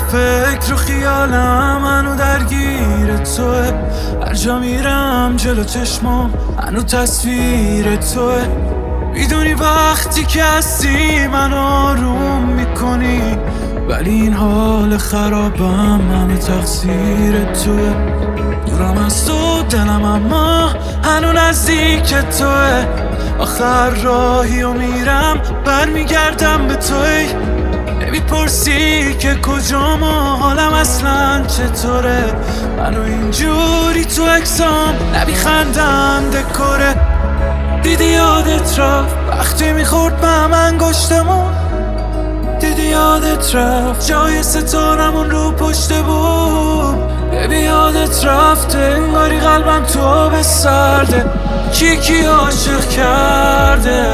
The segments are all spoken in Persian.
فکر و خیالم هنو درگیر توه، هر جا میرم جلو چشمام هنو تصویر توه. میدونی وقتی که هستی من آروم میکنی، ولی این حال خرابم همه تقصیر توه. دورم از تو دلم اما هنو نزدیک توه، آخر راهی و میرم برمیگردم به توی. نمیپرسی که کجام و حالم اصلا چطوره، منو اینجوری تو اکسام نمیخندم دکوره. دیدی یادت رفت وقتی میخورد به هم انگشتمون، دیدی یادت رفت جای ستارمون رو پشت بود. ببی یادت رفت انگاری قلبم تو آب سرده، کی عاشق کرده.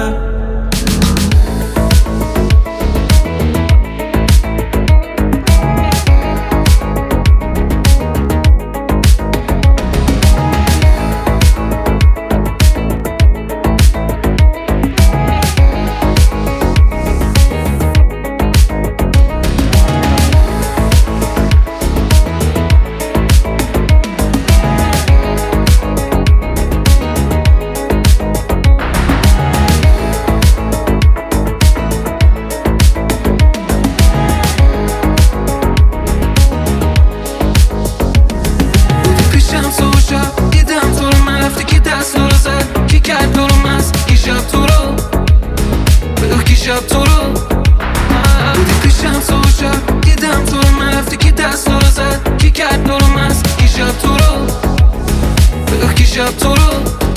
شب تو رو بودی پیشم صبح شب دیدم تو رو، من رفتی که دست رو زد کی کرد تو رو مست. کی شب تو رو بگو کی شب تو رو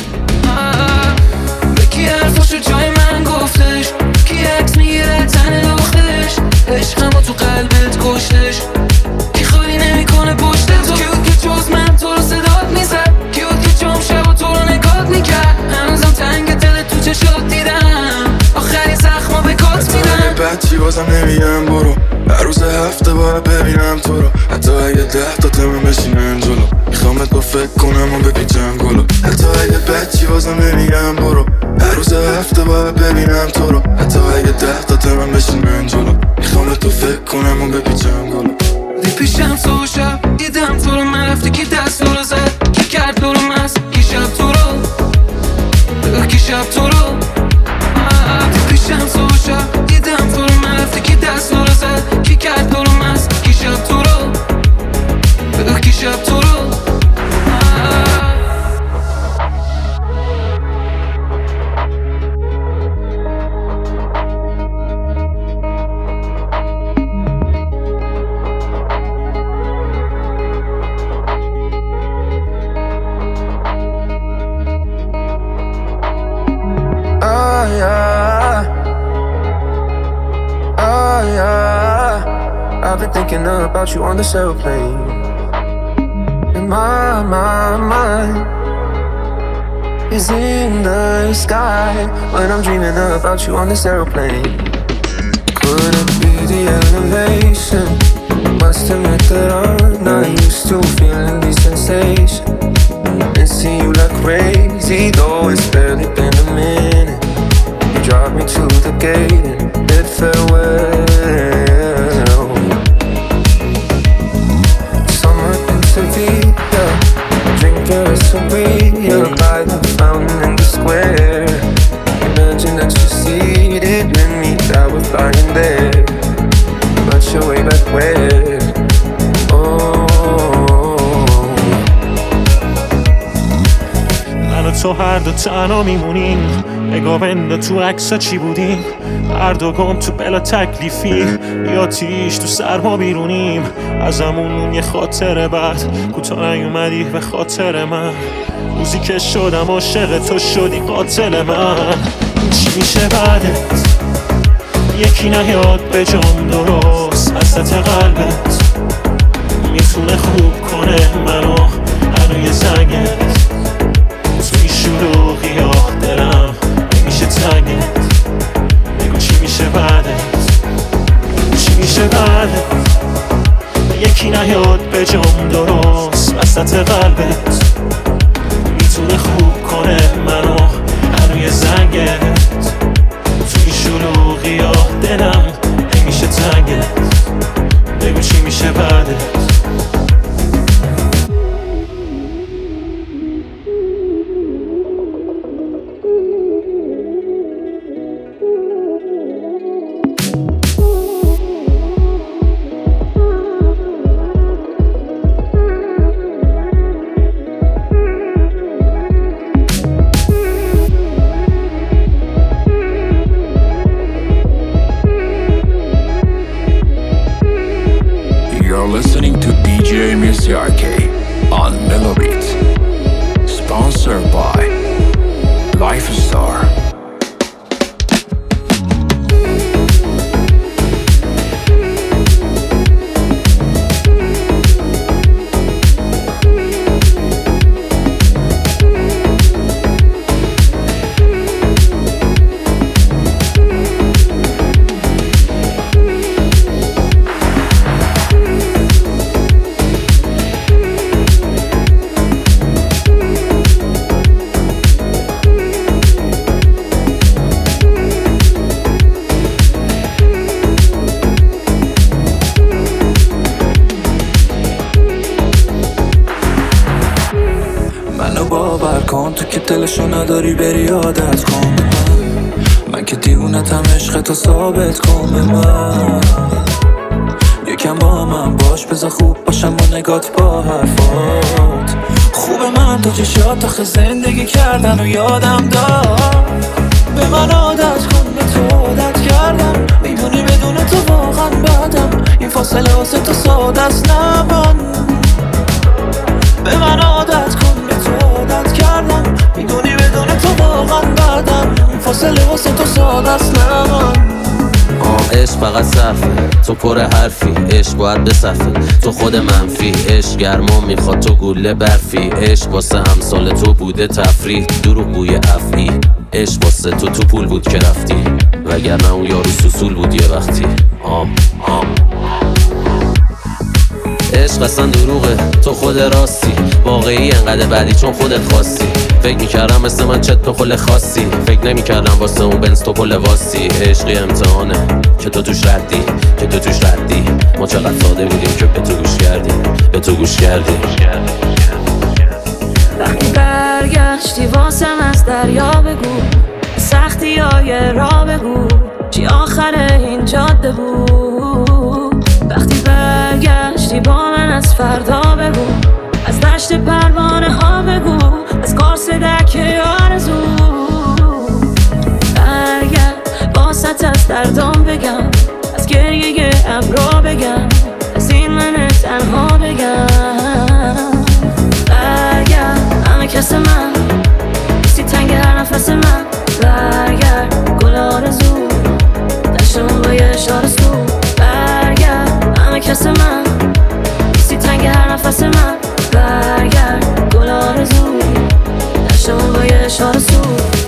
به کی حرفاشو جای من گفتش، کی عکس میگیره تن دختش، عشقمو تو قلبت کشتش، کی خالی نمیکنه پشت تو. کی بود که جز من تو رو صدات میزد، کی بود که جام شب تو رو نگات میکرد. هنوزم تنگ دل تو چشات دیدم، آخری زخما به کات میدم. بچی بازم نمیگم برو، هر روز هفته باید ببینم تو رو، حتی اگه 10 تا تمام بشینم جلو، میخوامت با فکر کنم و بپیچم گلو. حتی اگه بچی بازم نمیگم برو، هر روز هفته باید ببینم تو رو، حتی اگه 10 تا تمام بشینم جلو، میخوامت با فکر کنم و بپیچم گلو. دی پیشم صبح شب دیدم تو رو، من رفتی که دست رو زد کی کرد تو رو مست. کی شب تو رو بگو کی شب تو رو دی پیشم صبح شب دیدم تو رو، من رفتی که دست رو زد کی کرد تو رو مست. کی شب تو رو بگو کی شب تو رو I've been thinking about you on this airplane. And my mind is in the sky when I'm dreaming about you on this airplane. Could it be the elevation? Must admit that I'm not used to feeling these sensations. And see you like crazy, though it's barely been a minute. You dropped me to the gate and bid farewell. Sevilla, drinking a Sevilla by the fountain in the square. Imagine that you're seated with me, that we're flying there, but you're way back where? من و تو هر دو تنها میمونیم، نگاه بنده تو عکسا چی بودیم، هر دو گم تو بلا تکلیفی، یا تیش تو سرما بیرونیم، ازمون اون یه خاطره بعد کوتاه نیومدی به خاطر من، روزی که شدم عاشق تو شدی قاتل من. چی میشه بعدت؟ یکی نیاد به جام درست حسرت قلبت میتونه خوب کنه منو، هنو یه زنگت توی شلوغی ها دلم نمیشه تنگت. بگو چی میشه بعدت؟ چی میشه بعدت؟ یکی نیاد به جام درست وسط قلبت میتونه خوب کنه منو، هنو یه زنگت توی شلوغی ها دلم نمیشه تنگت. بگو TRK on Millowbeat. Sponsored by Lifestar. باور کن تو که دلشو نداری بری عادت کن من که دیوونتم عشقتو ثابت کن به من یکم با من باش بذار خوب باشم با نگات با حرفات خوب من تو چشات آخه زندگی کردن و یادم دار به من عادت کن به تو عادت کردم میدونی بدون تو واقعا بعدم این فاصله واسه تو ساده است نبان به من عادت کن به تو عادت کردم میدونی بدون تو واقعا بعدم فاصله واسه تو ساده است نمان عشق فقط صرفه تو پر حرفی عشق باید بصفه تو خود منفی عشق گرما میخواد تو گوله برفی عشق واسه همسال تو بوده تفریح دروغگوی افعی عشق واسه تو پول بود که رفتی وگرنه اون یارو سوسول بود یه وقتی عشق اصلا دروغه تو خود راستی واقعی انقدر بعدی چون خودت خواستی فکر میکردم مثل من چت تو خل خاصی فکر نمیکردم واسه اون بنز تو پل واسی عشقی امتحانه که تو توش ردی ما چقدر ساده بودیم که به تو گوش کردی وقتی برگشتی واسم از دریا بگو سختی های را بگو چی آخر این جاده بود وقتی برگشتی با من از فردا بگو از دشت پروانه ها بگو از قارس دکه آرزو برگرد باست از دردام بگم از گریه ابرا بگم از این من تنها بگم برگرد همه کس من بیستی تنگ هر نفس من برگرد گل آرزو دشتمون با یه اشاره سو برگرد همه کس من بیستی تنگ هر نفس من برگرد گل آرزو دشتمون با یه اشاره سو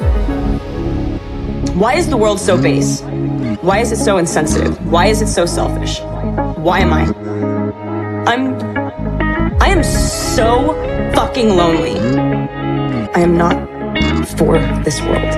Why is the world so base? Why is it so insensitive? Why is it so selfish? Why am I? I am so fucking lonely. I am not for this world.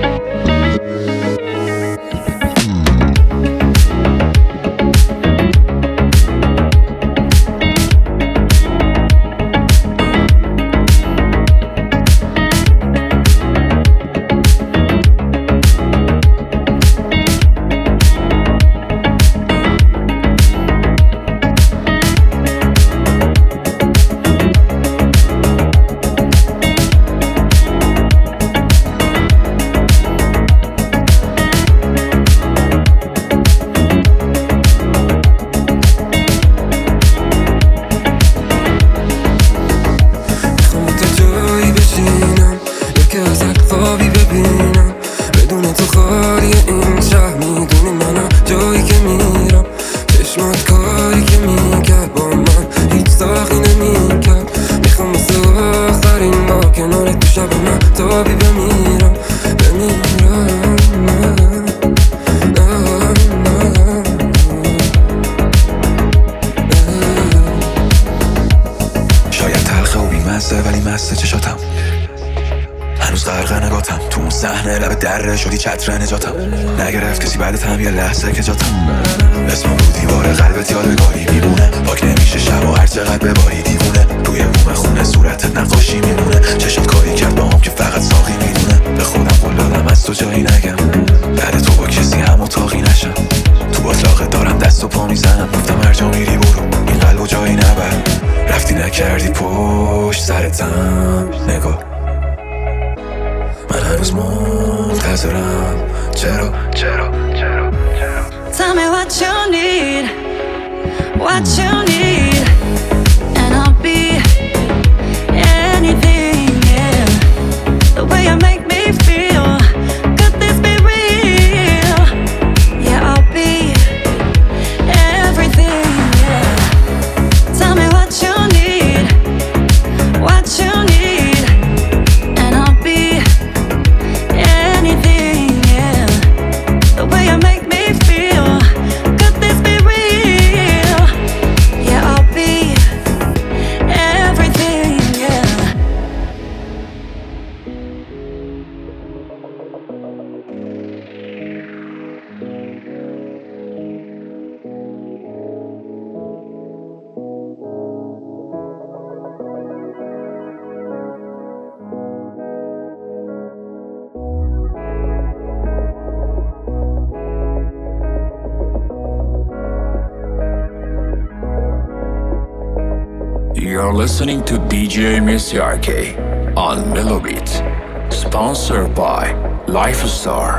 شدی چتر نجاتم نگرفت کسی بعدت هم یه لحظه که جاتم اسمم رو دیوار قلبت یادگاری میمونه پاک نمیشه شب و هر چقدر بباری دیوونه روی بوم خونه صورتت نقاشی میمونه چشات کاری کرد با هم که فقط ساقی میدونه به خودم قول دادم از تو جایی نگم بعد تو با کسی هم اتاقی نشم تو باطلاقت دارم دست و پا میزنم گفتم هر جا میری برو این قلب و جایی نبر رفتی نکردی پشت سرتم نگاه من هنوز منتظرم چرا Tell me what you need and I'll You're listening to DJ Mesiarke on Melobit, sponsored by Lifestar.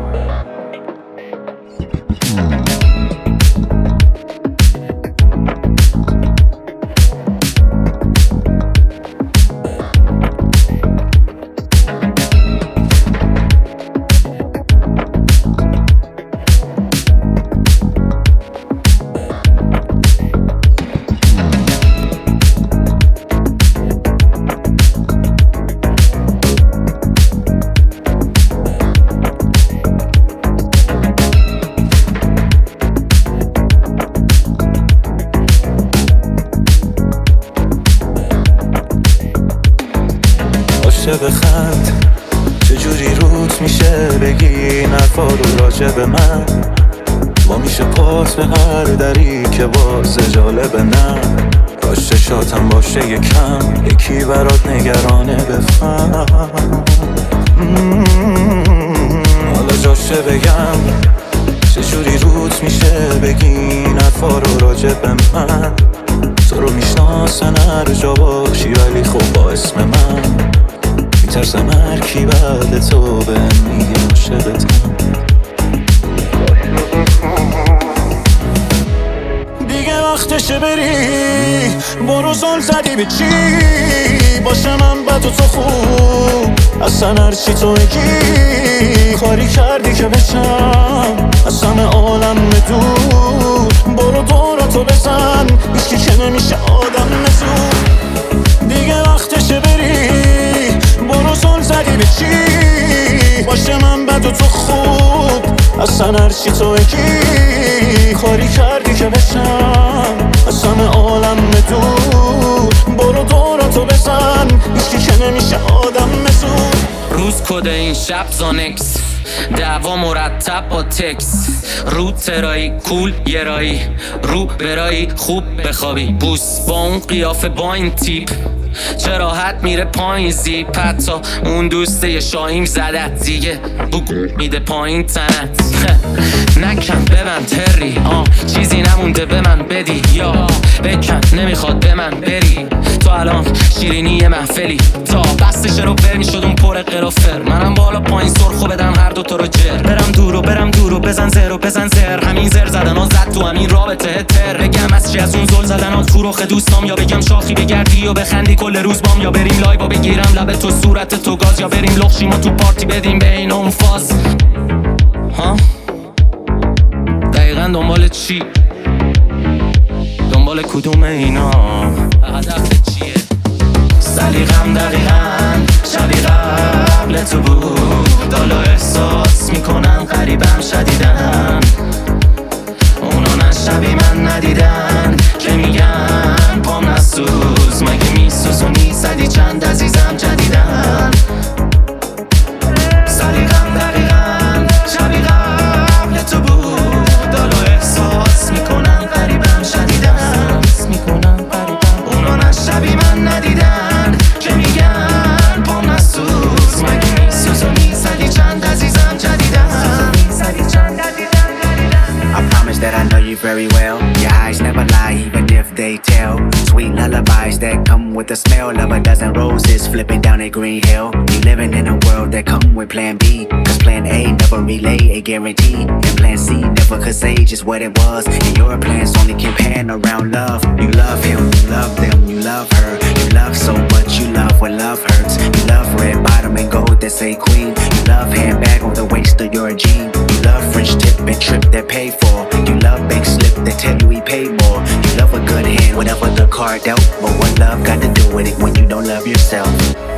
بخند چجوری روت میشه بگی این حرفا رو راجع به من ما میشه پاس به هر دری که باز جالب نه کاش چشاتم باشه یکم یکی برات نگرانه بفهم حالا جاشه بگم چجوری روت میشه بگی این حرفا رو راجع به من تو رو میشناسن هر جا باشی ولی خب با اسم من میترسم هر کی بعد تو به میگه عاشقتم دیگه وقتشه بری برو زل زدی به چی باشه من بد و تو خوب اصلا هرچی تو بگی کاری کردی که بشم از همه عالم دور برو دوراتو بزن هیچکی که نمیشه آدم مزور دیگه وقتشه بری برو زل زدی به چی باشه من بد و تو خوب اصلا هرچی تو بگی کاری کردی که بشم از همه عالم دور برو دوراتو بزن هیچکی که نمیشه آدم مزور روز کده این شب زانکس دعوا مرتب با تکس رو ترایی کول یه رایی رو برایی خوب بخوابی بوس با اون قیافه با این تیپ چه راحت میره پایین زیپ حتی اون دوسته یه شاهیم زدت دیگه بگو میده پایین تنت نکن ببند تری چیزی نمونده به من بدی یا بکن نمیخواد به من بری تو الان شیرینی محفلی تا بستش رو برمی شد اون پر قرافر منم بالا پایین سرخو بدم هر دوتا رو جر برم دور و بزن زر همین زر زدن ها زد تو همین رابطه تر بگم از چی از اون زل زدن ها تو رخ دوستام یا بگم شاخی بگردی و بخندی کل روز بام یا بریم لایو و بگیرم لب تو صورت تو گاز یا بریم لخشیم و تو پارتی بدیم بین اون فاز ها دقیقا دنبال چی دنبال کدوم اینا هدف چیه سلیقم دقیقا شبیه قبل تو بود دالا احساس میکنن قریبم شدیدن اونا نه شبیه من ندیدن که میگن پام نسوز مگه میسوزونی صدی چند عزیزم جدیدن سلیقم دقیقا شبیه قبل تو بود دالا احساس میکنن قریبم شدیدن اونا نه شبیه من ندیدن که میگن پام نسوز مگه میسوزونی صدی چند عزیزم جدیدن I promise that I know you very well. Your eyes never lie, even if they tell. Sweet lullabies that come with the smell of a dozen roses flipping down a green hill. You living in a world that come with plan B, cause plan A never relay a guarantee, and plan C never could say just what it was. And your plans only can pan around love. You love him, you love them, you love her. You love so much, you love when love hurts. You love red bottom and gold that say queen. You love handbag on the waist of your jean. You love French tip and trip that pay for. You love bank slip that tell you he paid more. You love a good hand, whatever the card dealt. But what love got to do with it when you don't love yourself?